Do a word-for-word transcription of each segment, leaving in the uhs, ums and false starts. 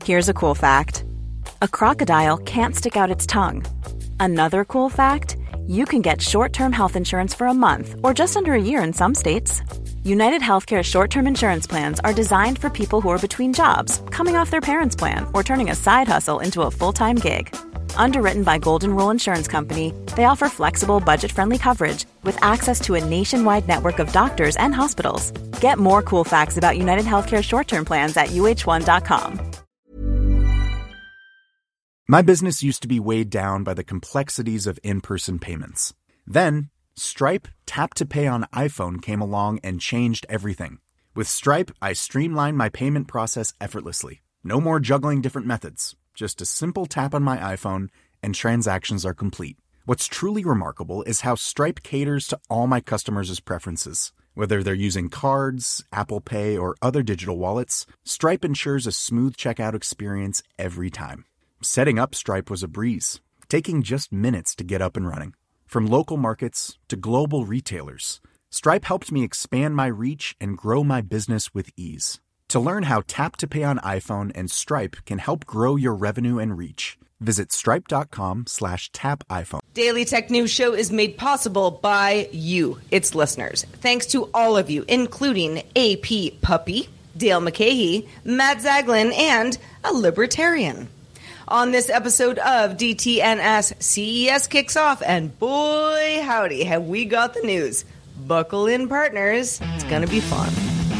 Here's a cool fact. A crocodile can't stick out its tongue. Another cool fact, you can get short-term health insurance for a month or just under a year in some states. United Healthcare short-term insurance plans are designed for people who are between jobs, coming off their parents' plan, or turning a side hustle into a full-time gig. Underwritten by Golden Rule Insurance Company, they offer flexible, budget-friendly coverage with access to a nationwide network of doctors and hospitals. Get more cool facts about United Healthcare short-term plans at U H one dot com. My business used to be weighed down by the complexities of in-person payments. Then, Stripe Tap to Pay on iPhone came along and changed everything. With Stripe, I streamlined my payment process effortlessly. No more juggling different methods. Just a simple tap on my iPhone and transactions are complete. What's truly remarkable is how Stripe caters to all my customers' preferences. Whether they're using cards, Apple Pay, or other digital wallets, Stripe ensures a smooth checkout experience every time. Setting up Stripe was a breeze, taking just minutes to get up and running. From local markets to global retailers, Stripe helped me expand my reach and grow my business with ease. To learn how Tap to Pay on iPhone and Stripe can help grow your revenue and reach, visit stripe.com slash tap iPhone. Daily Tech News Show is made possible by you, its listeners. Thanks to all of you, including A P Puppy, Dale McCahey, Matt Zaglin, and a libertarian. On this episode of D T N S, C E S kicks off, and boy, howdy, have we got the news. Buckle in, partners. It's going to be fun.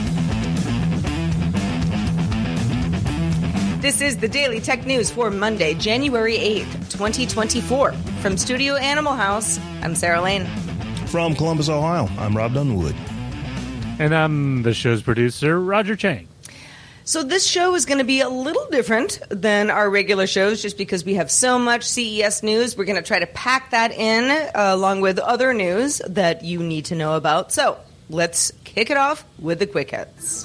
This is the Daily Tech News for Monday, January eighth, twenty twenty-four. From Studio Animal House, I'm Sarah Lane. From Columbus, Ohio, I'm Rob Dunwood. And I'm the show's producer, Roger Chang. So this show is going to be a little different than our regular shows just because we have so much C E S news. We're going to try to pack that in uh, along with other news that you need to know about. So let's kick it off with the quick hits.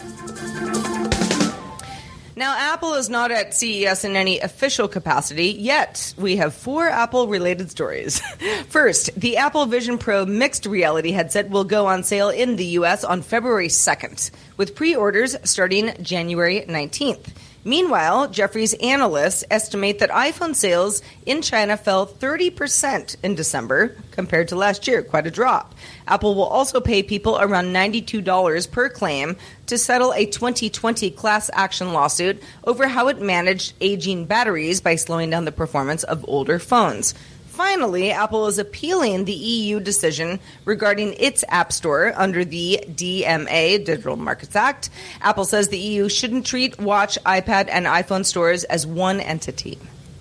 Now, Apple is not at C E S in any official capacity, yet we have four Apple-related stories. First, the Apple Vision Pro mixed reality headset will go on sale in the U S on February second, with pre-orders starting January nineteenth. Meanwhile, Jefferies analysts estimate that iPhone sales in China fell thirty percent in December compared to last year, quite a drop. Apple will also pay people around ninety-two dollars per claim to settle a twenty twenty class action lawsuit over how it managed aging batteries by slowing down the performance of older phones. Finally, Apple is appealing the E U decision regarding its App Store under the D M A, Digital Markets Act. Apple says the E U shouldn't treat Watch, iPad, and iPhone stores as one entity.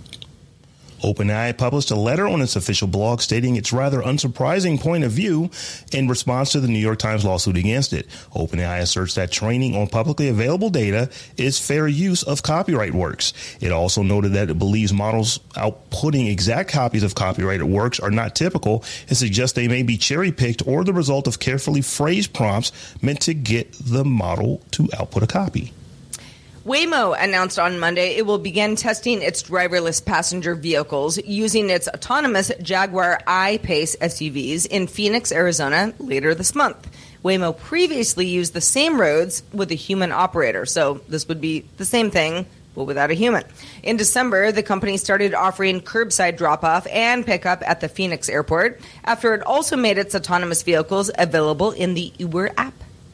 OpenAI published a letter on its official blog stating its rather unsurprising point of view in response to the New York Times lawsuit against it. OpenAI asserts that training on publicly available data is fair use of copyright works. It also noted that it believes models outputting exact copies of copyrighted works are not typical and suggests they may be cherry-picked or the result of carefully phrased prompts meant to get the model to output a copy. Waymo announced on Monday it will begin testing its driverless passenger vehicles using its autonomous Jaguar I-Pace S U Vs in Phoenix, Arizona later this month. Waymo previously used the same roads with a human operator, so this would be the same thing, but without a human. In December, the company started offering curbside drop-off and pickup at the Phoenix airport after it also made its autonomous vehicles available in the Uber app.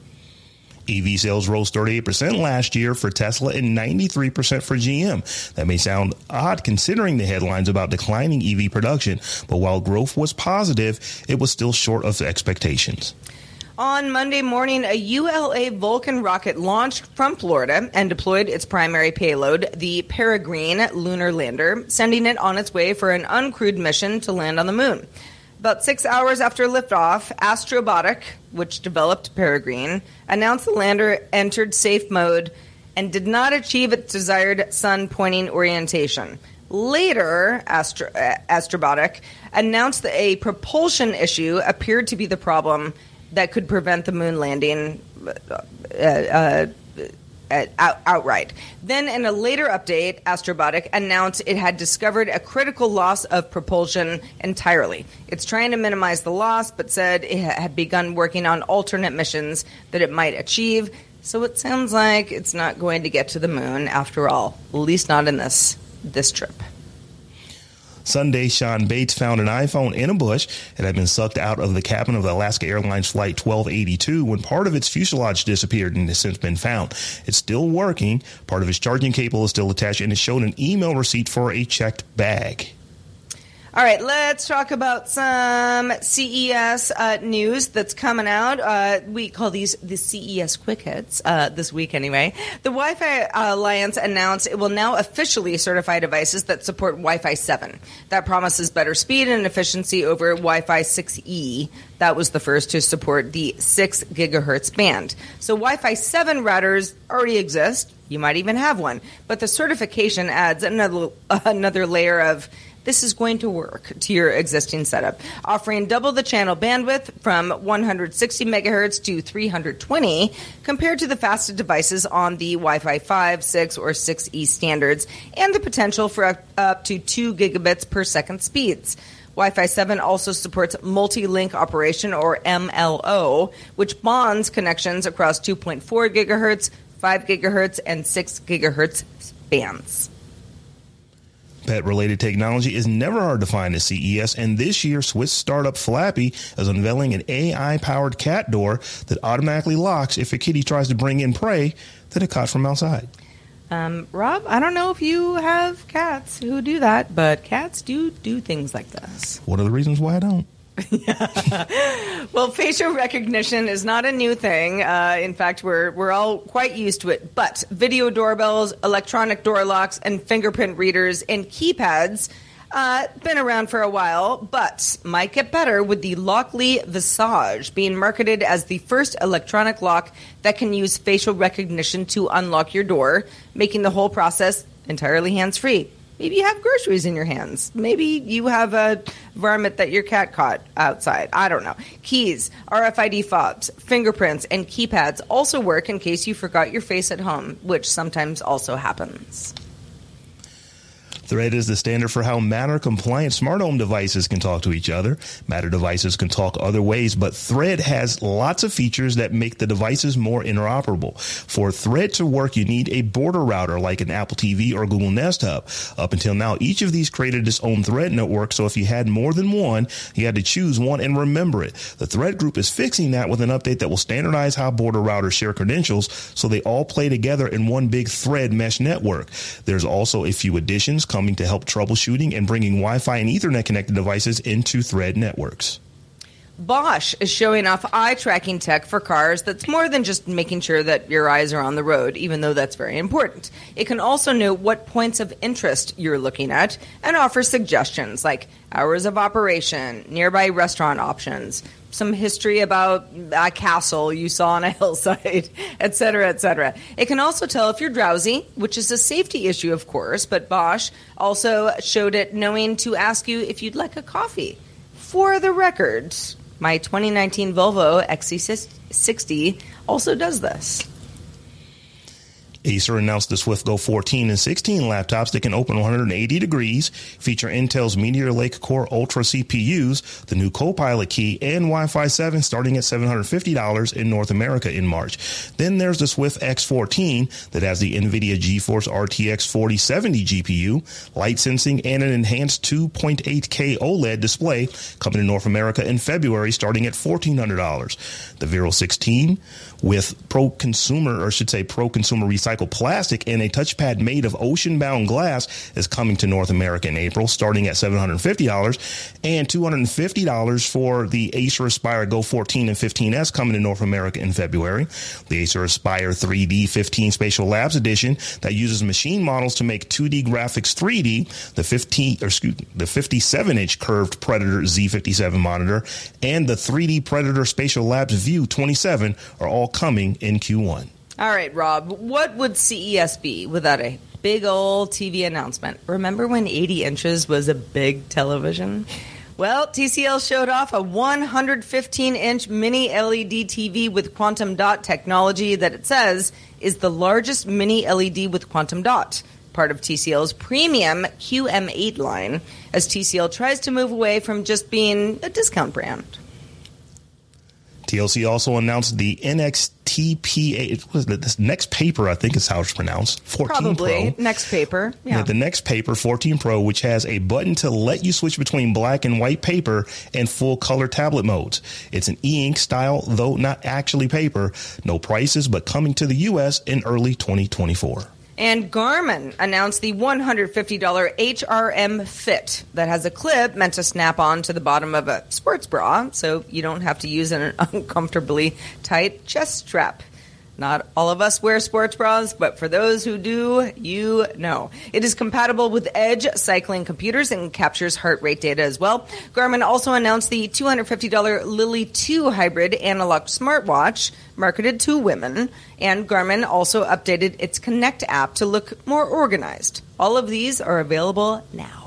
E V sales rose thirty-eight percent last year for Tesla and ninety-three percent for G M. That may sound odd considering the headlines about declining E V production, but while growth was positive, it was still short of expectations. On Monday morning, a U L A Vulcan rocket launched from Florida and deployed its primary payload, the Peregrine lunar lander, sending it on its way for an uncrewed mission to land on the moon. About six hours after liftoff, Astrobotic, which developed Peregrine, announced the lander entered safe mode and did not achieve its desired sun-pointing orientation. Later, Astro- uh, Astrobotic announced that a propulsion issue appeared to be the problem that could prevent the moon landing uh, uh, Out, outright. Then, in a later update, Astrobotic announced it had discovered a critical loss of propulsion entirely. It's trying to minimize the loss, but said it had begun working on alternate missions that it might achieve So it sounds like it's not going to get to the moon after all, at least not in this this trip. Sunday, Sean Bates found an iPhone in a bush. It had been sucked out of the cabin of the Alaska Airlines Flight twelve eighty-two when part of its fuselage disappeared and has since been found. It's still working. Part of its charging cable is still attached, and it showed an email receipt for a checked bag. All right, let's talk about some C E S uh, news that's coming out. Uh, we call these the C E S quick hits uh, this week anyway. The Wi-Fi Alliance announced it will now officially certify devices that support Wi-Fi seven. That promises better speed and efficiency over Wi-Fi six E. That was the first to support the six gigahertz band. So Wi-Fi seven routers already exist. You might even have one. But the certification adds another another layer of this is going to work to your existing setup, offering double the channel bandwidth from one hundred sixty megahertz to three hundred twenty compared to the fastest devices on the Wi-Fi five, six, or six E standards, and the potential for up, up to two gigabits per second speeds. Wi-Fi seven also supports multi-link operation, or M L O, which bonds connections across two point four gigahertz, five gigahertz, and six gigahertz bands. Pet-related technology is never hard to find at C E S, and this year, Swiss startup Flappy is unveiling an A I-powered cat door that automatically locks if a kitty tries to bring in prey that it caught from outside. Um, Rob, I don't know if you have cats who do that, but cats do do things like this. What are the reasons why I don't? Well, facial recognition is not a new thing. Uh, in fact, we're we're all quite used to it. But video doorbells, electronic door locks, and fingerprint readers and keypads uh, been around for a while, but might get better with the Lockly Visage being marketed as the first electronic lock that can use facial recognition to unlock your door, making the whole process entirely hands-free. Maybe you have groceries in your hands. Maybe you have a varmint that your cat caught outside. I don't know. Keys, R F I D fobs, fingerprints, and keypads also work in case you forgot your face at home, which sometimes also happens. Thread is the standard for how Matter-compliant smart home devices can talk to each other. Matter devices can talk other ways, but Thread has lots of features that make the devices more interoperable. For Thread to work, you need a border router like an Apple T V or Google Nest Hub. Up until now, each of these created its own Thread network, so if you had more than one, you had to choose one and remember it. The Thread group is fixing that with an update that will standardize how border routers share credentials so they all play together in one big Thread mesh network. There's also a few additions coming to help troubleshooting and bringing Wi-Fi and Ethernet connected devices into Thread networks. Bosch is showing off eye tracking tech for cars that's more than just making sure that your eyes are on the road, even though that's very important. It can also know what points of interest you're looking at and offer suggestions like hours of operation, nearby restaurant options, some history about a castle you saw on a hillside, et cetera, et cetera. It can also tell if you're drowsy, which is a safety issue, of course, but Bosch also showed it knowing to ask you if you'd like a coffee. For the record, my twenty nineteen Volvo X C sixty also does this. Acer announced the SwiftGo fourteen and sixteen laptops that can open one hundred eighty degrees, feature Intel's Meteor Lake Core Ultra C P Us, the new Copilot key, and Wi-Fi seven starting at seven hundred fifty dollars in North America in March. Then there's the Swift X fourteen that has the NVIDIA GeForce R T X forty seventy G P U, light sensing, and an enhanced two point eight K OLED display coming to North America in February starting at fourteen hundred dollars. The Vero sixteen with pro-consumer, or I should say pro-consumer recycled plastic and a touchpad made of ocean-bound glass is coming to North America in April, starting at seven hundred fifty dollars, and two hundred fifty dollars for the Acer Aspire Go fourteen and fifteen S coming to North America in February. The Acer Aspire three D fifteen Spatial Labs Edition that uses machine models to make two D graphics three D, the fifteen, or excuse me, the fifty-seven inch curved Predator Z fifty-seven monitor, and the three D Predator Spatial Labs View twenty-seven are all coming in Q one. All right, Rob, what would C E S be without a big old T V announcement? Remember when eighty inches was a big television? Well, T C L showed off a one hundred fifteen inch mini L E D T V with quantum dot technology that it says is the largest mini L E D with quantum dot, part of T C L's premium Q M eight line, as T C L tries to move away from just being a discount brand. T L C also announced the N X T T P A. What is it? This Next Paper, I think is how it's pronounced. fourteen Probably. Pro. Next Paper. Yeah. yeah. The Next Paper fourteen Pro, which has a button to let you switch between black and white paper and full color tablet modes. It's an e-ink style, though not actually paper. No prices, but coming to the U S in early twenty twenty-four. And Garmin announced the one hundred fifty dollars H R M Fit that has a clip meant to snap on to the bottom of a sports bra, so you don't have to use an uncomfortably tight chest strap. Not all of us wear sports bras, but for those who do, you know. It is compatible with Edge cycling computers and captures heart rate data as well. Garmin also announced the two hundred fifty dollars Lily two hybrid analog smartwatch marketed to women. And Garmin also updated its Connect app to look more organized. All of these are available now.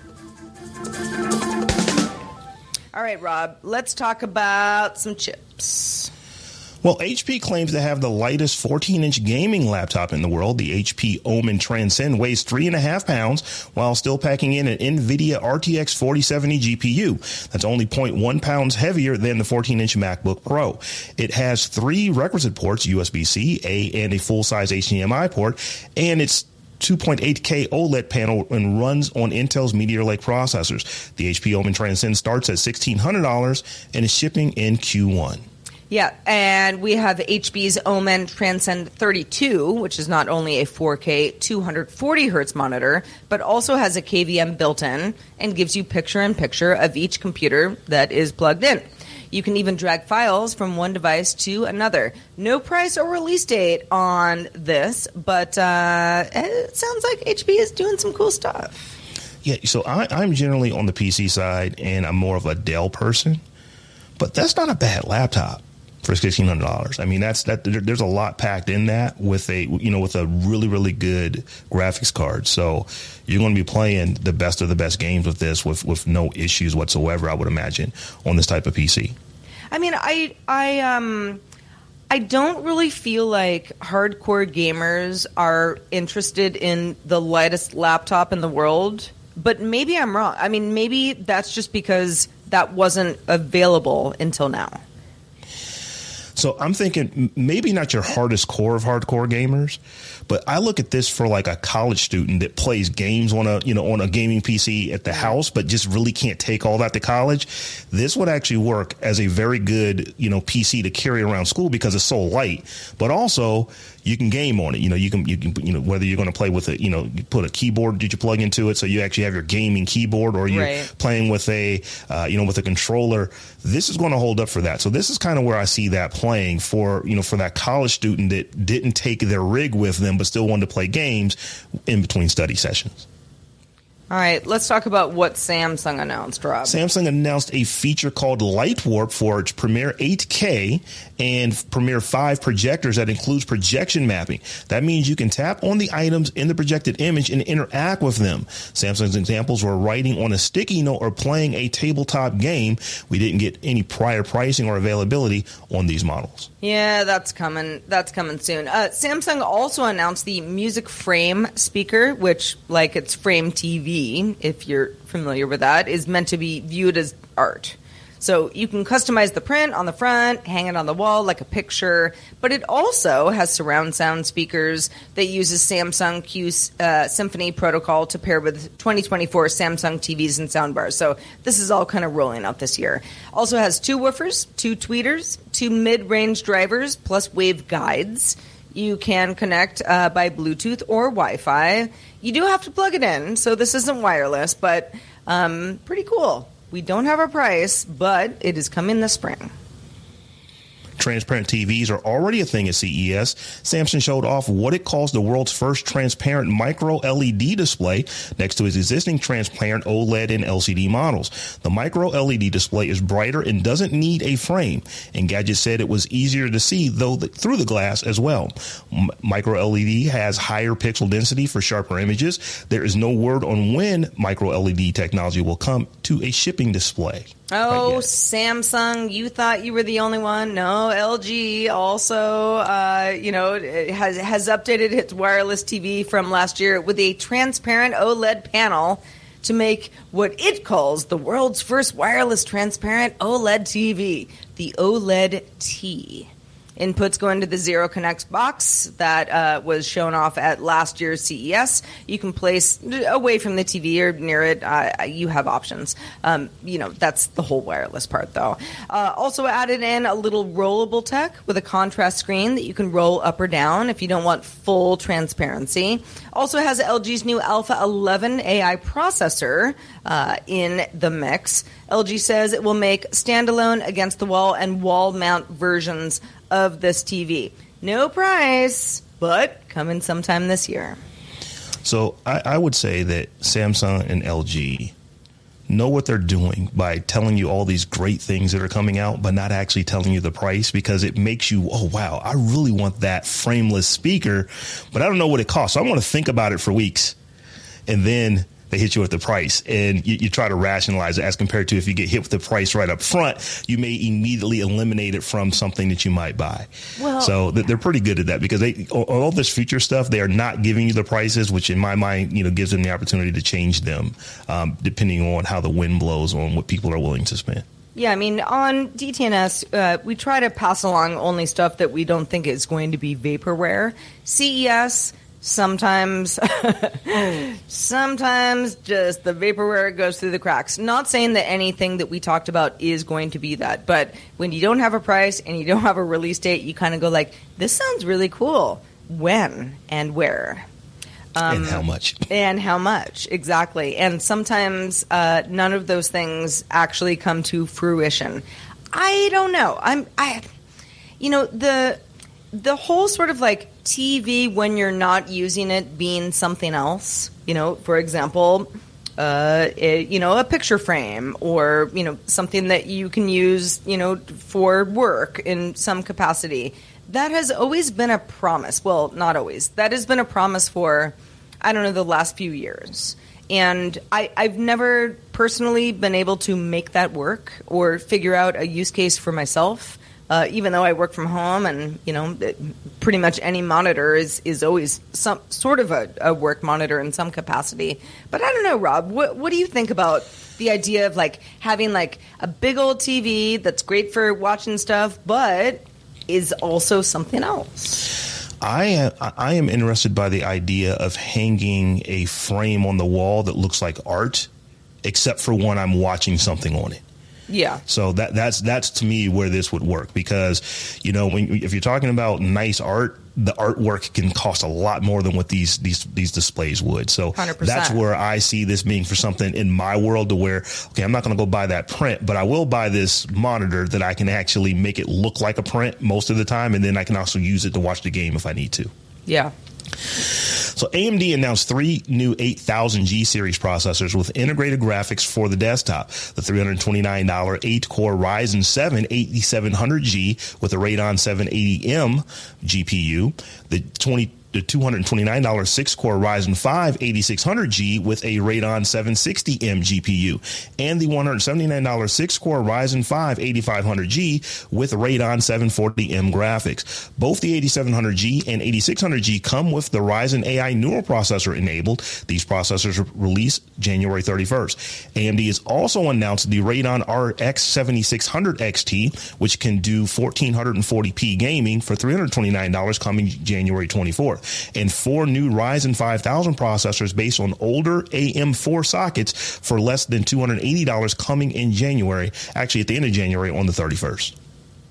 All right, Rob, let's talk about some chips. Well, H P claims to have the lightest fourteen-inch gaming laptop in the world. The H P Omen Transcend weighs three and a half pounds while still packing in an NVIDIA R T X forty seventy G P U. That's only zero point one pounds heavier than the fourteen-inch MacBook Pro. It has three requisite ports, U S B C, A, and a full-size H D M I port, and it's two point eight K OLED panel and runs on Intel's Meteor Lake processors. The H P Omen Transcend starts at sixteen hundred dollars and is shipping in Q one. Yeah, and we have H P's Omen Transcend thirty-two, which is not only a four K two hundred forty hertz monitor, but also has a K V M built in and gives you picture-in-picture of each computer that is plugged in. You can even drag files from one device to another. No price or release date on this, but uh, it sounds like H P is doing some cool stuff. Yeah, so I, I'm generally on the P C side, and I'm more of a Dell person, but that's not a bad laptop for sixteen hundred dollars. I mean, that's that. There, there's a lot packed in that with a you know with a really really good graphics card. So you're going to be playing the best of the best games with this with with no issues whatsoever, I would imagine, on this type of P C. I mean, I I um I don't really feel like hardcore gamers are interested in the lightest laptop in the world, but maybe I'm wrong. I mean, maybe that's just because that wasn't available until now. So I'm thinking maybe not your hardest core of hardcore gamers, but I look at this for like a college student that plays games on a, you know, on a gaming P C at the house, but just really can't take all that to college. This would actually work as a very good, you know, P C to carry around school because it's so light, but also you can game on it. You know, you can, you can, you know, whether you're going to play with a, you know, you put a keyboard that you plug into it. So you actually have your gaming keyboard, or you're right. playing with a, uh, you know, with a controller. This is going to hold up for that. So this is kind of where I see that playing for, you know, for that college student that didn't take their rig with them, but still wanted to play games in between study sessions. All right, let's talk about what Samsung announced, Rob. Samsung announced a feature called Light Warp for its Premiere eight K and Premiere five projectors that includes projection mapping. That means you can tap on the items in the projected image and interact with them. Samsung's examples were writing on a sticky note or playing a tabletop game. We didn't get any prior pricing or availability on these models. Yeah, that's coming. That's coming soon. Uh, Samsung also announced the Music Frame speaker, which, like its Frame T V, if you're familiar with that, is meant to be viewed as art. So you can customize the print on the front, hang it on the wall like a picture, but it also has surround sound speakers that uses Samsung Q uh, Symphony protocol to pair with twenty twenty-four Samsung T Vs and soundbars. So this is all kind of rolling out this year. Also has two woofers, two tweeters, two mid-range drivers, plus wave guides. You can connect uh, by Bluetooth or Wi-Fi. You do have to plug it in, so this isn't wireless, but um, pretty cool. We don't have a price, but it is coming this spring. Transparent T Vs are already a thing at C E S. Samsung showed off what it calls the world's first transparent micro L E D display next to its existing transparent OLED and L C D models. The micro L E D display is brighter and doesn't need a frame. Engadget said it was easier to see though the, through the glass as well. M- micro L E D has higher pixel density for sharper images. There is no word on when micro L E D technology will come to a shipping display. Oh, Samsung, you thought you were the only one. No, L G also, uh, you know, has has updated its wireless T V from last year with a transparent OLED panel to make what it calls the world's first wireless transparent OLED T V, the OLED T. Inputs go into the Zero Connect box that uh, was shown off at last year's C E S. You can place away from the T V or near it. Uh, you have options. Um, you know, that's the whole wireless part, though. Uh, also added in a little rollable tech with a contrast screen that you can roll up or down if you don't want full transparency. Also has L G's new Alpha eleven A I processor uh, in the mix. L G says it will make standalone, against the wall, and wall mount versions of this T V. No price, but coming sometime this year. So I, I would say that Samsung and L G know what they're doing by telling you all these great things that are coming out, but not actually telling you the price, because it makes you, oh, wow, I really want that frameless speaker, but I don't know what it costs. So I want to think about it for weeks, and then they hit you with the price, and you, you try to rationalize it as compared to if you get hit with the price right up front, you may immediately eliminate it from something that you might buy. Well, so they're pretty good at that, because they all this future stuff, they are not giving you the prices, which in my mind, you know, gives them the opportunity to change them um, depending on how the wind blows on what people are willing to spend. Yeah, I mean, on D T N S, uh, we try to pass along only stuff that we don't think is going to be vaporware. C E S, Sometimes, sometimes just the vaporware goes through the cracks. Not saying that anything that we talked about is going to be that, but when you don't have a price and you don't have a release date, you kind of go like, this sounds really cool. When and where? Um, and how much? And how much, exactly. And sometimes uh, none of those things actually come to fruition. I don't know. I'm, I, you know, the... The whole sort of like T V when you're not using it being something else, you know, for example, uh, it, you know, a picture frame or, you know, something that you can use, you know, for work in some capacity. That has always been a promise. Well, not always. That has been a promise for, I don't know, the last few years. And I, I've never personally been able to make that work or figure out a use case for myself. Uh, even though I work from home and, you know, it, pretty much any monitor is, is always some sort of a, a work monitor in some capacity. But I don't know, Rob, what, what do you think about the idea of, like, having, like, a big old T V that's great for watching stuff, but is also something else? I am, I am interested by the idea of hanging a frame on the wall that looks like art, except for when I'm watching something on it. Yeah. So that that's that's to me where this would work, because, you know, when, if you're talking about nice art, the artwork can cost a lot more than what these these these displays would. So one hundred percent. That's where I see this being for something in my world, to where, okay, I'm not going to go buy that print, but I will buy this monitor that I can actually make it look like a print most of the time, and then I can also use it to watch the game if I need to. Yeah. So A M D announced three new eight thousand G series processors with integrated graphics for the desktop. The three hundred twenty-nine dollars eight-core Ryzen seven eighty-seven hundred G with a Radeon seven eighty M G P U, the twenty the two hundred twenty-nine dollars six-core Ryzen five eighty-six hundred G with a Radeon seven sixty M G P U, and the one hundred seventy-nine dollars six-core Ryzen five eighty-five hundred G with Radeon seven forty M graphics. Both the eighty-seven hundred G and eighty-six hundred G come with the Ryzen A I neural processor enabled. These processors are released January thirty-first. A M D has also announced the Radeon R X seventy-six hundred X T, which can do fourteen forty p gaming for three hundred twenty-nine dollars coming January twenty-fourth. And four new Ryzen five thousand processors based on older A M four sockets for less than two hundred eighty dollars coming in January, actually at the end of January on the thirty-first.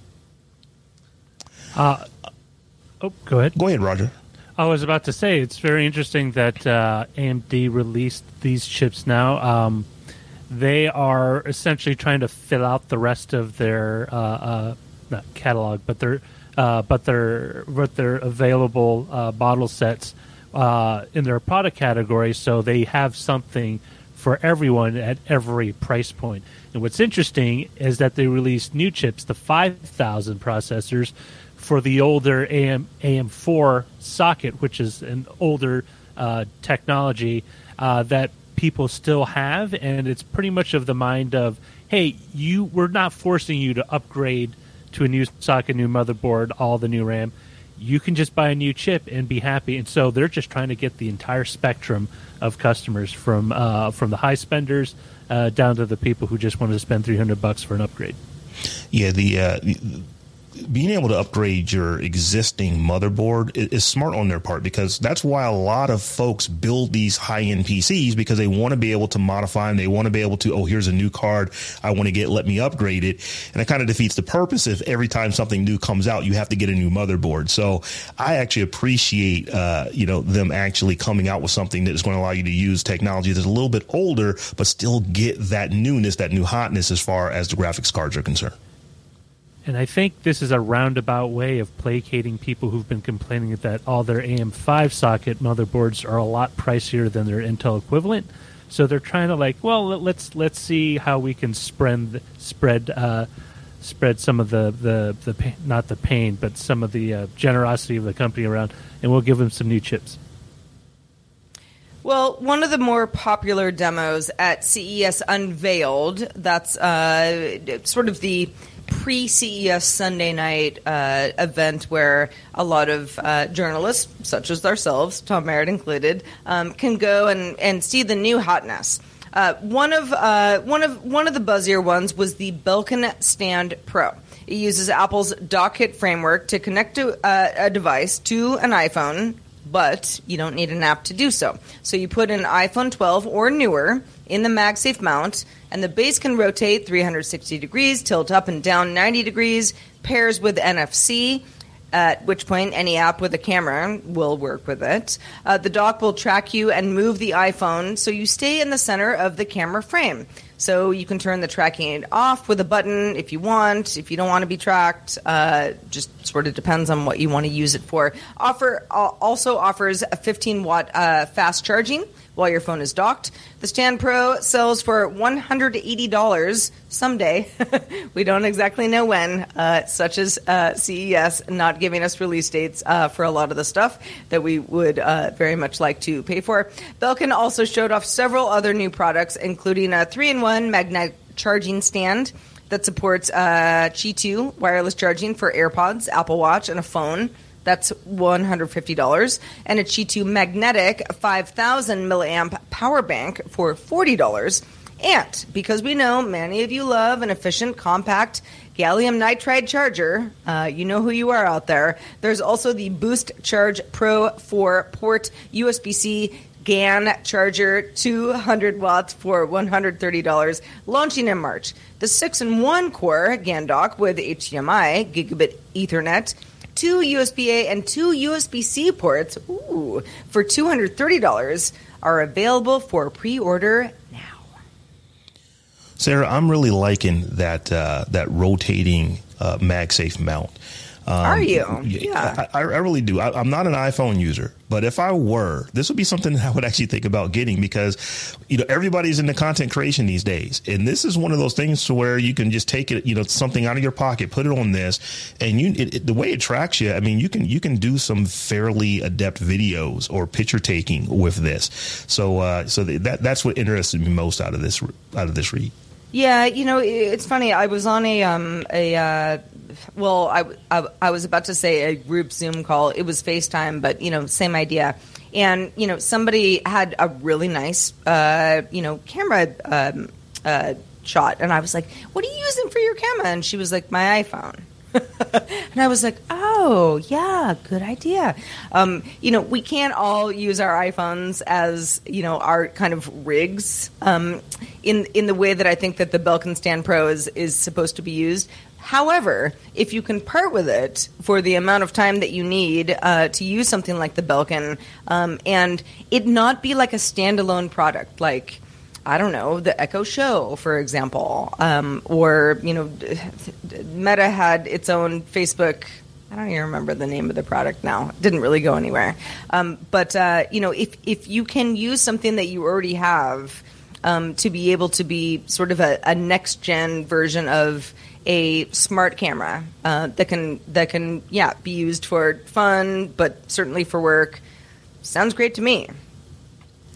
Uh, oh, go ahead. Go ahead, Roger. I was about to say, it's very interesting that uh, A M D released these chips now. Um, they are essentially trying to fill out the rest of their, uh, uh, not catalog, but their Uh, but they're but they're available uh, bottle sets uh, in their product category, so they have something for everyone at every price point. And what's interesting is that they released new chips, the five thousand processors, for the older A M A M four socket, which is an older uh, technology uh, that people still have, and it's pretty much of the mind of, hey, you we're not forcing you to upgrade to a new socket, new motherboard, all the new RAM. You can just buy a new chip and be happy. And so they're just trying to get the entire spectrum of customers, from uh, from the high spenders uh, down to the people who just want to spend three hundred bucks for an upgrade. Yeah, the uh, being able to upgrade your existing motherboard is, is smart on their part, because that's why a lot of folks build these high-end P Cs, because they want to be able to modify them. They want to be able to, oh, here's a new card I want to get, let me upgrade it. And it kind of defeats the purpose if every time something new comes out, you have to get a new motherboard. So I actually appreciate, uh, you know, them actually coming out with something that is going to allow you to use technology that's a little bit older, but still get that newness, that new hotness as far as the graphics cards are concerned. And I think this is a roundabout way of placating people who've been complaining that all their A M five socket motherboards are a lot pricier than their Intel equivalent. So they're trying to like, well, let's let's see how we can spread spread uh, spread some of the the, the pain, not the pain, but some of the uh, generosity of the company around, and we'll give them some new chips. Well, one of the more popular demos at C E S Unveiled, that's uh, sort of the pre-C E S Sunday night uh, event where a lot of uh, journalists, such as ourselves, Tom Merritt included, um, can go and, and see the new hotness. Uh, one of uh, one of one of the buzzier ones was the Belkin Stand Pro. It uses Apple's DockKit framework to connect to, uh, a device to an iPhone, but you don't need an app to do so. So you put an iPhone twelve or newer in the MagSafe mount, and the base can rotate three hundred sixty degrees, tilt up and down ninety degrees, pairs with N F C, at which point any app with a camera will work with it. Uh, the dock will track you and move the iPhone so you stay in the center of the camera frame. So you can turn the tracking off with a button if you want. If you don't want to be tracked, uh, just sort of depends on what you want to use it for. Offer uh, also offers a fifteen watt uh, fast charging while your phone is docked. The Stand Pro sells for one hundred eighty dollars someday. We don't exactly know when, uh, such as uh, C E S not giving us release dates uh, for a lot of the stuff that we would uh, very much like to pay for. Belkin also showed off several other new products, including a three in one magnetic charging stand that supports uh, Qi two wireless charging for AirPods, Apple Watch, and a phone. That's one hundred fifty dollars. And a Qi two magnetic five thousand milliamp power bank for forty dollars. And because we know many of you love an efficient, compact gallium nitride charger, uh, you know who you are out there, there's also the Boost Charge Pro four port U S B-C G A N charger, two hundred watts for one hundred thirty dollars, launching in March. The six in one core G A N dock with H D M I, gigabit Ethernet, two U S B A and two U S B-C ports, ooh, for two hundred thirty dollars are available for pre-order now. Sarah, I'm really liking that uh, that rotating uh, MagSafe mount. Um, Are you? Yeah. I, I really do. I, I'm not an iPhone user, but if I were, this would be something that I would actually think about getting, because, you know, everybody's into content creation these days. And this is one of those things to where you can just take it, you know, something out of your pocket, put it on this, and you, it, it, the way it tracks you, I mean, you can, you can do some fairly adept videos or picture taking with this. So, uh, so that, that's what interested me most out of this, out of this read. Yeah, you know, it's funny. I was on a um a uh, well, I, I I was about to say a group Zoom call. It was FaceTime, but you know, same idea. And you know, somebody had a really nice uh you know camera um uh shot, and I was like, "What are you using for your camera?" And she was like, "My iPhone." And I was like, oh, yeah, good idea. Um, you know, we can't all use our iPhones as, you know, our kind of rigs um, in in the way that I think that the Belkin Stand Pro is, is supposed to be used. However, if you can part with it for the amount of time that you need uh, to use something like the Belkin, um, and it not be like a standalone product, like, I don't know, the Echo Show, for example, um, or, you know, Meta had its own Facebook. I don't even remember the name of the product now. It didn't really go anywhere. Um, but, uh, you know, if, if you can use something that you already have um, to be able to be sort of a, a next-gen version of a smart camera uh, that can, that can, yeah, be used for fun, but certainly for work, sounds great to me.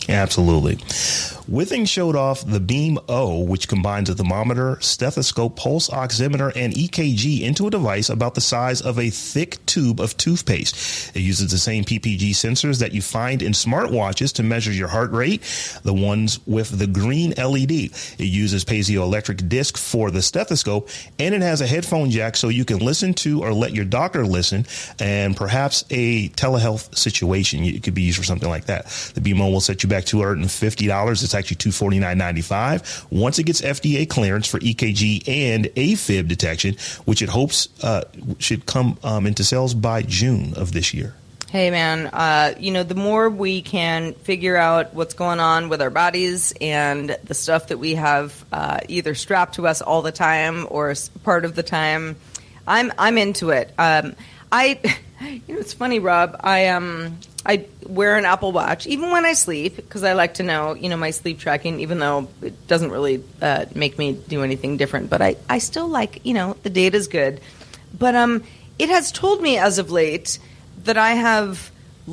Absolutely. Withings showed off the Beam O, which combines a thermometer, stethoscope, pulse oximeter, and E K G into a device about the size of a thick tube of toothpaste. It uses the same P P G sensors that you find in smartwatches to measure your heart rate, the ones with the green L E D. It uses piezoelectric disc for the stethoscope, and it has a headphone jack so you can listen to or let your doctor listen, and perhaps a telehealth situation. It could be used for something like that. The Beam O will set you back two hundred fifty dollars. It's actually two hundred forty-nine dollars and ninety-five cents once it gets F D A clearance for E K G and AFib detection, which it hopes uh, should come um, into sales by June of this year. Hey, man, uh, you know, the more we can figure out what's going on with our bodies and the stuff that we have uh, either strapped to us all the time or part of the time, I'm I'm into it. Um, I, you know, it's funny, Rob. I um. I wear an Apple Watch, even when I sleep, because I like to know, you know, my sleep tracking, even though it doesn't really uh, make me do anything different. But I, I still like, you know, the data's good. But um, it has told me as of late that I have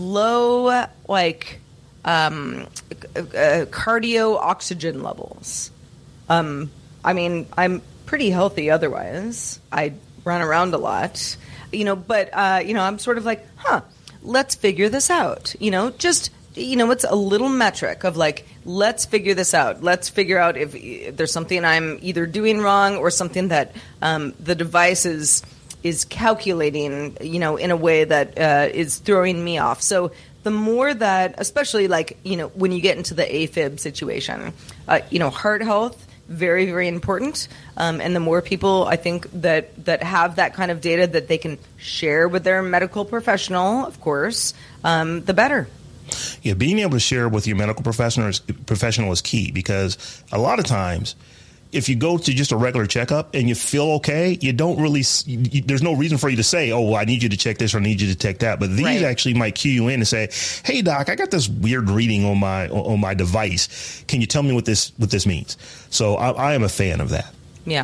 low, like, um, uh, cardio oxygen levels. Um, I mean, I'm pretty healthy otherwise. I run around a lot, you know, but, uh, you know, I'm sort of like, huh. Let's figure this out. You know, just, you know, it's a little metric of like, let's figure this out. Let's figure out if, if there's something I'm either doing wrong or something that um, the device is, is calculating, you know, in a way that uh, is throwing me off. So the more that, especially like, you know, when you get into the AFib situation, uh, you know, heart health, very, very important. Um, and the more people, I think, that, that have that kind of data that they can share with their medical professional, of course, um, the better. Yeah, being able to share with your medical professional is, professional is key, because a lot of times, if you go to just a regular checkup and you feel okay, you don't really, you, there's no reason for you to say, oh, well, I need you to check this or I need you to check that. But these right. actually might cue you in and say, hey, doc, I got this weird reading on my on my device. Can you tell me what this what this means? So I, I am a fan of that. Yeah.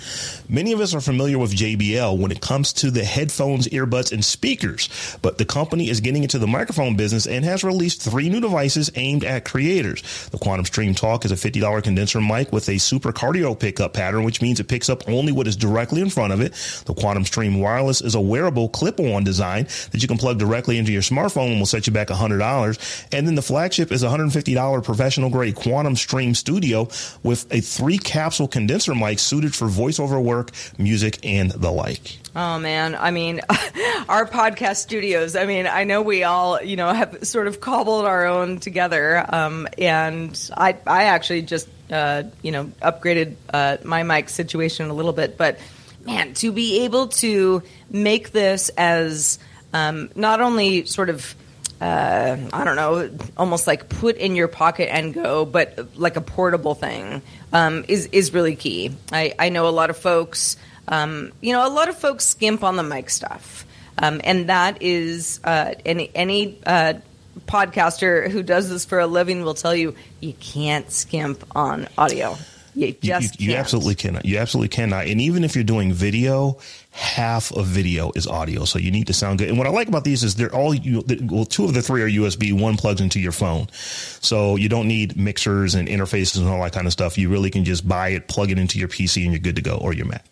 Many of us are familiar with J B L when it comes to the headphones, earbuds, and speakers, but the company is getting into the microphone business and has released three new devices aimed at creators. The Quantum Stream Talk is a fifty dollars condenser mic with a super cardio pickup pattern, which means it picks up only what is directly in front of it. The Quantum Stream Wireless is a wearable clip-on design that you can plug directly into your smartphone and will set you back one hundred dollars. And then the flagship is a one hundred fifty dollars professional-grade Quantum Stream Studio with a three-capsule condenser mic suited for voiceover work, music, and the like. Oh, man. I mean, our podcast studios, I mean, I know we all, you know, have sort of cobbled our own together. Um, and I I actually just, uh, you know, upgraded uh, my mic situation a little bit. But, man, to be able to make this as um, not only sort of, uh, I don't know, almost like put in your pocket and go, but like a portable thing um, is, is really key. I, I know a lot of folks... Um, you know, a lot of folks skimp on the mic stuff, um, and that is uh, any any uh, podcaster who does this for a living will tell you you can't skimp on audio. You just you, you, you absolutely cannot. You absolutely cannot. And even if you're doing video, half of video is audio, so you need to sound good. And what I like about these is they're all you. Well, two of the three are U S B. One plugs into your phone, so you don't need mixers and interfaces and all that kind of stuff. You really can just buy it, plug it into your P C, and you're good to go, or your Mac.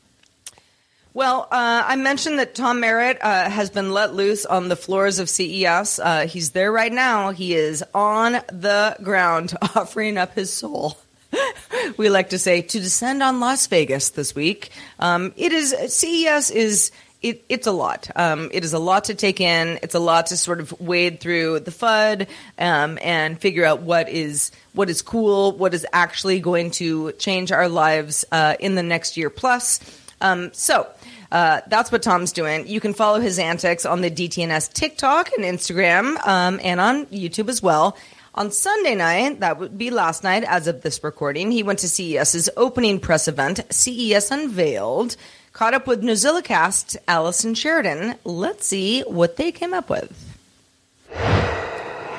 Well, uh, I mentioned that Tom Merritt uh, has been let loose on the floors of C E S. Uh, he's there right now. He is on the ground offering up his soul. We like to say to descend on Las Vegas this week. Um, it is C E S is it, it's a lot. Um, it is a lot to take in. It's a lot to sort of wade through the F U D um, and figure out what is what is cool, what is actually going to change our lives uh, in the next year plus. Um, so. Uh, that's what Tom's doing. You can follow his antics on the D T N S TikTok and Instagram um, and on YouTube as well. On Sunday night, that would be last night as of this recording, he went to CES's opening press event, C E S Unveiled, caught up with NozillaCast, Allison Sheridan. Let's see what they came up with.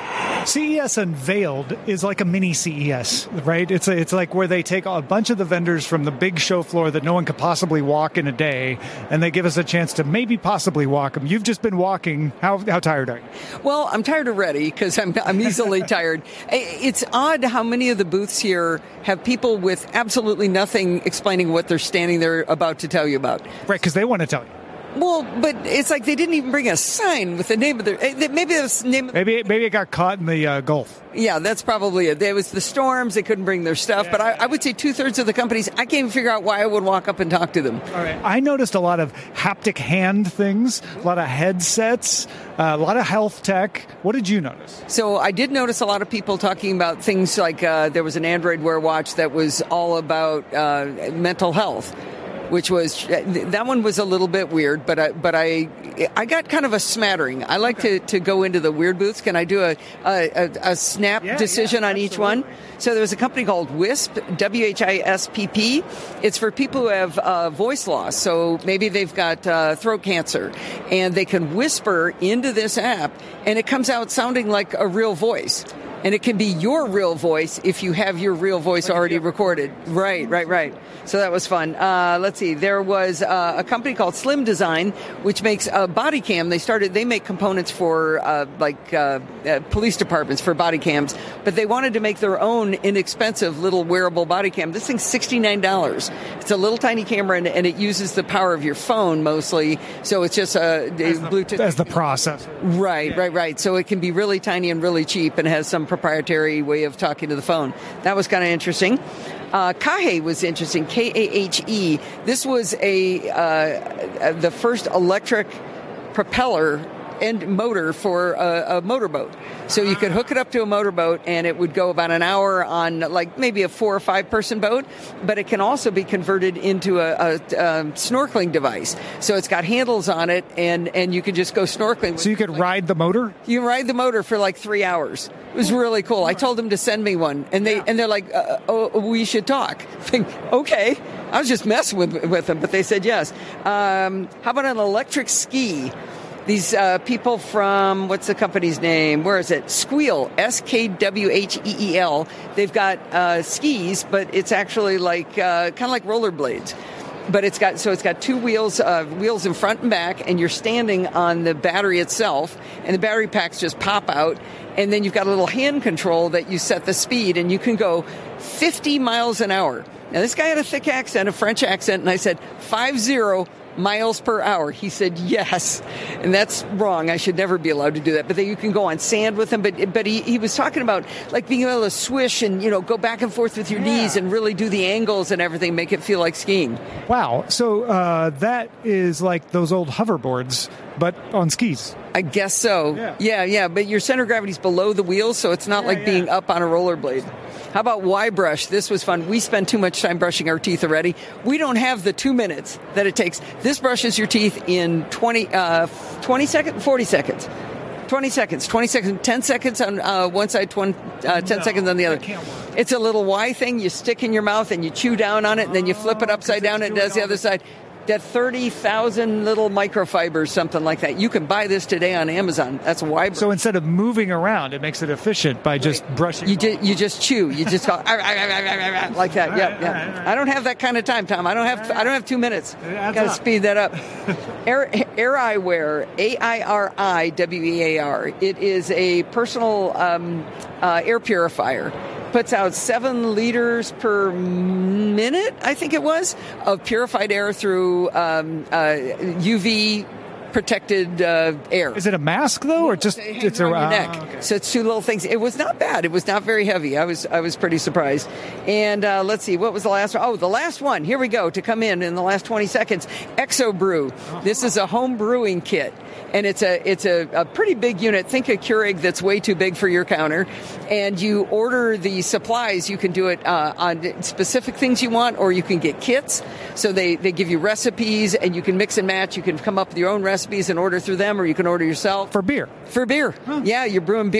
C E S Unveiled is like a mini C E S, right? It's a, it's like where they take a bunch of the vendors from the big show floor that no one could possibly walk in a day, and they give us a chance to maybe possibly walk them. You've just been walking. How how tired are you? Well, I'm tired already because I'm I'm easily tired. It's odd how many of the booths here have people with absolutely nothing explaining what they're standing there about to tell you about. Right, because they want to tell you. Well, but it's like they didn't even bring a sign with the name of their. Maybe it was the name. Of maybe maybe it got caught in the uh, Gulf. Yeah, that's probably it. There was the storms; they couldn't bring their stuff. Yeah, but I, I would say two thirds of the companies, I can't even figure out why I would walk up and talk to them. All right. I noticed a lot of haptic hand things, a lot of headsets, uh, a lot of health tech. What did you notice? So I did notice a lot of people talking about things like uh, there was an Android Wear watch that was all about uh, mental health. Which was, that one was a little bit weird, but I, but I, I got kind of a smattering. I like to, to go into the weird booths. Can I do a, a, a snap yeah, decision yeah, on each one? So there was a company called Wisp, W H I S P P. It's for people who have uh, voice loss. So maybe they've got uh, throat cancer, and they can whisper into this app, and it comes out sounding like a real voice. And it can be your real voice if you have your real voice already recorded. Right, right, right. So that was fun. Uh, let's see. There was uh, a company called Slim Design, which makes a body cam. They started, they make components for uh, like uh, uh, police departments for body cams, but they wanted to make their own inexpensive little wearable body cam. This thing's sixty-nine dollars. It's a little tiny camera, and, and it uses the power of your phone mostly. So it's just a, a as the, Bluetooth. As the processor. Right, yeah. right, right. So it can be really tiny and really cheap and has some proprietary way of talking to the phone. That was kind of interesting. Uh, Kahe was interesting, K A H E. This was a uh, the first electric propeller and motor for a, a motorboat. So you could hook it up to a motorboat, and it would go about an hour on like maybe a four or five person boat, but it can also be converted into a, a, a snorkeling device. So it's got handles on it, and, and you can just go snorkeling. So you could ride the motor? You can ride the motor for like three hours. It was really cool. I told them to send me one, and they and they're like, uh, "Oh, we should talk." Okay, I was just messing with with them, but they said yes. Um, how about an electric ski? These uh, people from, what's the company's name? Where is it? Squeal, S K W H E E L. They've got uh, skis, but it's actually like uh, kind of like rollerblades. But it's got so it's got two wheels, uh, wheels in front and back, and you're standing on the battery itself, and the battery packs just pop out, and then you've got a little hand control that you set the speed, and you can go fifty miles an hour. Now this guy had a thick accent, a French accent, and I said five zero. Miles per hour. He said yes, and that's wrong. I should never be allowed to do that. But then you can go on sand with him. But but he, he was talking about like being able to swish and you know go back and forth with your yeah. knees and really do the angles and everything, make it feel like skiing. Wow. So uh, that is like those old hoverboards, but on skis. I guess so. Yeah, yeah. yeah. But your center of gravity's below the wheels, so it's not yeah, like yeah. being up on a rollerblade. How about Y-Brush? This was fun. We spend too much time brushing our teeth already. We don't have the two minutes that it takes. This brushes your teeth in twenty, uh, twenty seconds, forty seconds. twenty seconds, twenty seconds, ten seconds on uh, one side, twenty, uh, ten no, seconds on the other. It's a little Y thing you stick in your mouth and you chew down on it, and then you flip it upside down and it does the other side. That thirty thousand little microfibers, something like that. You can buy this today on Amazon. That's why. So instead of moving around, it makes it efficient by just right. brushing. You just you just chew. You just go like that. All yep, right, yep. All right, all right. I don't have that kind of time, Tom. I don't have I don't have two minutes. Got to speed that up. Air Air Eyewear, A I R I W E A R. It is a personal um, uh, air purifier. Puts out seven liters per minute, I think it was, of purified air through um, uh, U V protected uh, air. Is it a mask though, or just it it's around your neck? Oh, okay. So it's two little things. It was not bad. It was not very heavy. I was I was pretty surprised. And uh, let's see, what was the last one? Oh, the last one. Here we go to come in in the last twenty seconds. ExoBrew. Uh-huh. This is a home brewing kit. And it's a it's a, a pretty big unit. Think a Keurig that's way too big for your counter. And you order the supplies. You can do it uh, on specific things you want, or you can get kits. So they, they give you recipes, and you can mix and match. You can come up with your own recipes and order through them, or you can order yourself. For beer. For beer. Huh. Yeah, you're brewing beer.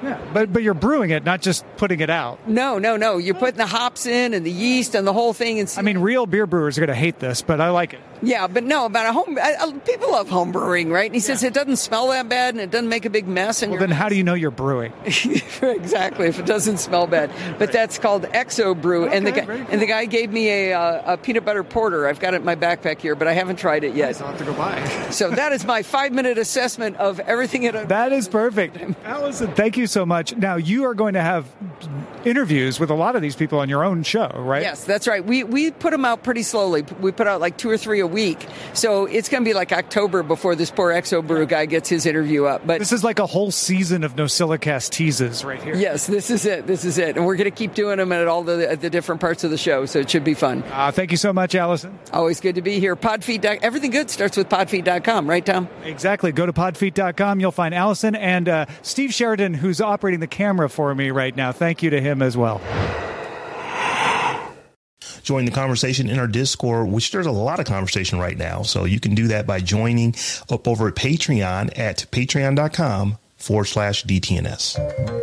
Yeah, but but you're brewing it, not just putting it out. No, no, no. You're putting the hops in and the yeast and the whole thing. And I mean, real beer brewers are going to hate this, but I like it. Yeah, but no, about a home. I, I, people love home brewing, right? And he says Yeah. it doesn't smell that bad and it doesn't make a big mess. And Well, then how do you know you're brewing? Exactly, if it doesn't smell bad. But that's called Exo Brew, and the Okay, guy very cool. and the guy gave me a, uh, a peanut butter porter. I've got it in my backpack here, but I haven't tried it yet. I'll have to go buy. So that is my five minute assessment of everything at a. That is perfect. Allison, thank you so much. Now, you are going to have interviews with a lot of these people on your own show, right? Yes, that's right. We we put them out pretty slowly. We put out like two or three a week. So it's going to be like October before this poor Exo Brew guy gets his interview up. But This is like a whole season of NosillaCast teases right here. yes, this is it. This is it. And we're going to keep doing them at all the, at the different parts of the show. So it should be fun. Uh, thank you so much, Allison. Always good to be here. Podfeed. Everything good starts with podfeed dot com, right, Tom? Exactly. Go to podfeet dot com. You'll find Allison and uh, Steve Sheridan, who's operating the camera for me right now. Thank you to him as well. Join the conversation in our Discord, which there's a lot of conversation right now. So you can do that by joining up over at Patreon at patreon.com forward slash DTNS.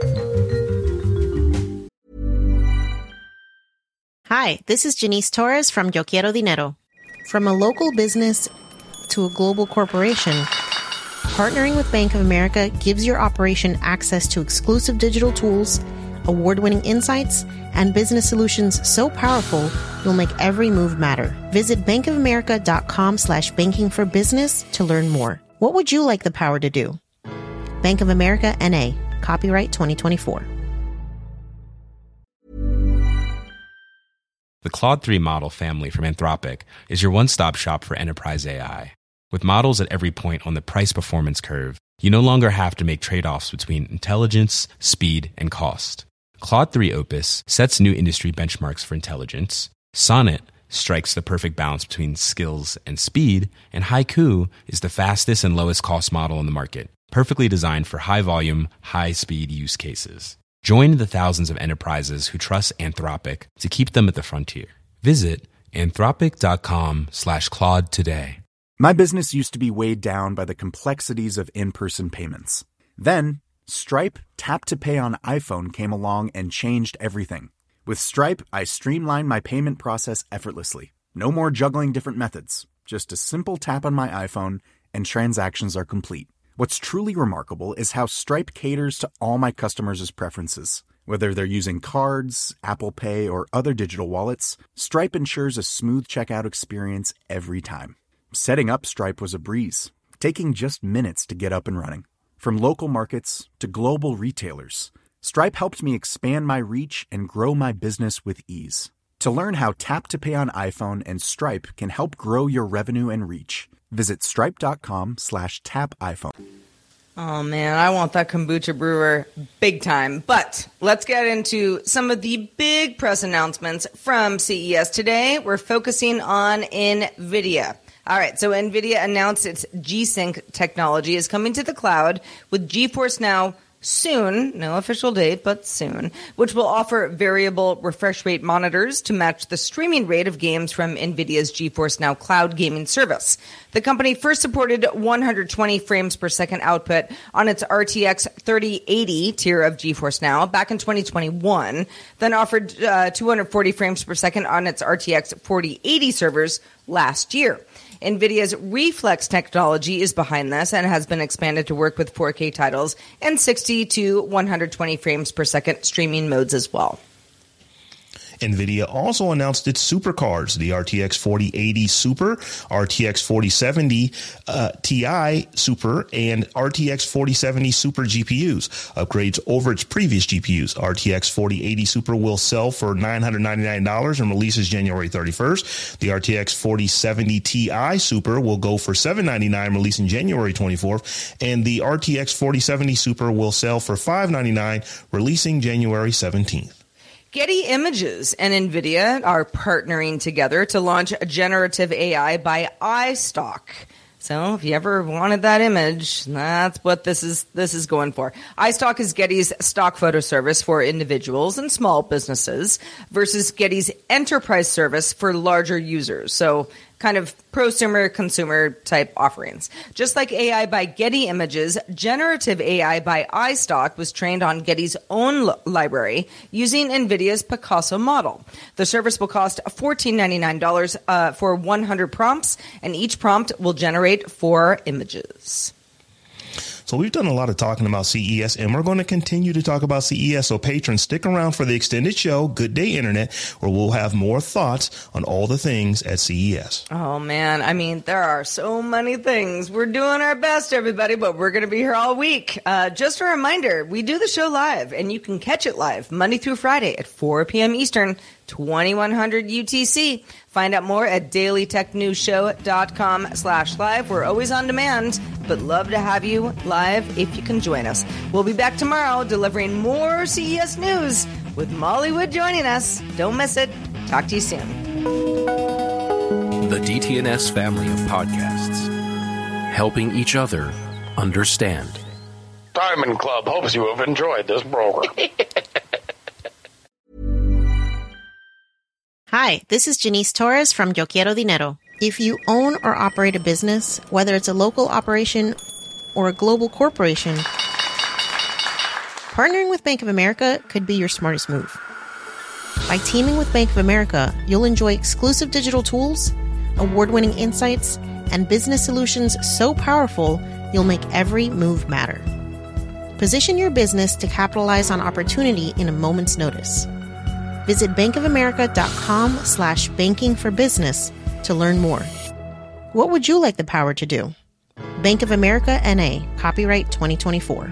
Hi, this is Janice Torres from Yo Quiero Dinero. From a local business to a global corporation, partnering with Bank of America gives your operation access to exclusive digital tools, award-winning insights, and business solutions so powerful you'll make every move matter. Visit bankofamerica.com slash banking for business to learn more. What would you like the power to do? Bank of America, N A. Copyright twenty twenty-four. The Claude three model family from Anthropic is your one-stop shop for enterprise A I. With models at every point on the price-performance curve, you no longer have to make trade-offs between intelligence, speed, and cost. Claude three Opus sets new industry benchmarks for intelligence. Sonnet strikes the perfect balance between skills and speed. And Haiku is the fastest and lowest cost model in the market, perfectly designed for high-volume, high-speed use cases. Join the thousands of enterprises who trust Anthropic to keep them at the frontier. Visit anthropic.com slash Claude today. My business used to be weighed down by the complexities of in-person payments. Then, Stripe Tap to Pay on iPhone came along and changed everything. With Stripe, I streamlined my payment process effortlessly. No more juggling different methods. Just a simple tap on my iPhone and transactions are complete. What's truly remarkable is how Stripe caters to all my customers' preferences. Whether they're using cards, Apple Pay, or other digital wallets, Stripe ensures a smooth checkout experience every time. Setting up Stripe was a breeze, taking just minutes to get up and running. From local markets to global retailers, Stripe helped me expand my reach and grow my business with ease. To learn how Tap to Pay on iPhone and Stripe can help grow your revenue and reach, visit stripe.com slash tap iPhone. Oh, man, I want that kombucha brewer big time. But let's get into some of the big press announcements from C E S today. We're focusing on NVIDIA. All right, so NVIDIA announced its G-Sync technology is coming to the cloud with GeForce Now soon, no official date, but soon, which will offer variable refresh rate monitors to match the streaming rate of games from NVIDIA's GeForce Now cloud gaming service. The company first supported one hundred twenty frames per second output on its R T X thirty eighty tier of GeForce Now back in twenty twenty-one, then offered uh, two hundred forty frames per second on its R T X forty eighty servers last year. NVIDIA's Reflex technology is behind this and has been expanded to work with four K titles and sixty to one hundred twenty frames per second streaming modes as well. NVIDIA also announced its supercards, the R T X forty eighty Super, R T X forty seventy uh, Ti Super, and R T X forty seventy Super G P Us. Upgrades over its previous G P Us. R T X forty eighty Super will sell for nine hundred ninety-nine dollars and releases January thirty-first. The R T X forty seventy Ti Super will go for seven hundred ninety-nine dollars, releasing January twenty-fourth. And the R T X forty seventy Super will sell for five hundred ninety-nine dollars, releasing January seventeenth. Getty Images and NVIDIA are partnering together to launch generative A I by iStock. So if you ever wanted that image, that's what this is this is going for. iStock is Getty's stock photo service for individuals and small businesses versus Getty's enterprise service for larger users. So kind of prosumer consumer type offerings. Just like A I by Getty Images, generative A I by iStock was trained on Getty's own l- library using NVIDIA's Picasso model. The service will cost fourteen ninety-nine uh, for one hundred prompts, and each prompt will generate four images. So we've done a lot of talking about C E S, and we're going to continue to talk about C E S. So patrons, stick around for the extended show, Good Day Internet, where we'll have more thoughts on all the things at C E S. Oh, man. I mean, there are so many things. We're doing our best, everybody, but we're going to be here all week. Uh, just a reminder, we do the show live, and you can catch it live Monday through Friday at four p.m. Eastern, twenty-one hundred U T C. Find out more at dailytechnewsshow.com slash live. We're always on demand, but love to have you live if you can join us. We'll be back tomorrow delivering more C E S news with Molly Wood joining us. Don't miss it. Talk to you soon. The D T N S family of podcasts, helping each other understand. Diamond Club hopes you have enjoyed this program. Hi, this is Janice Torres from Yo Quiero Dinero. If you own or operate a business, whether it's a local operation or a global corporation, partnering with Bank of America could be your smartest move. By teaming with Bank of America, you'll enjoy exclusive digital tools, award-winning insights, and business solutions so powerful you'll make every move matter. Position your business to capitalize on opportunity in a moment's notice. Visit bankofamerica.com slash banking for business to learn more. What would you like the power to do? Bank of America N A, copyright twenty twenty-four.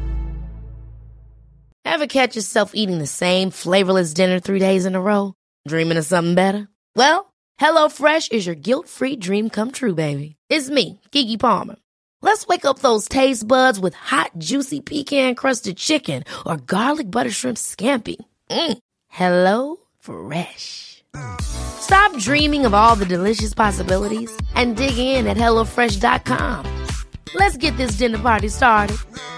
Ever catch yourself eating the same flavorless dinner three days in a row? Dreaming of something better? Well, HelloFresh is your guilt-free dream come true, baby. It's me, Keke Palmer. Let's wake up those taste buds with hot, juicy pecan-crusted chicken or garlic butter shrimp scampi. Mm. Hello Fresh. Stop dreaming of all the delicious possibilities and dig in at hello fresh dot com. Let's get this dinner party started.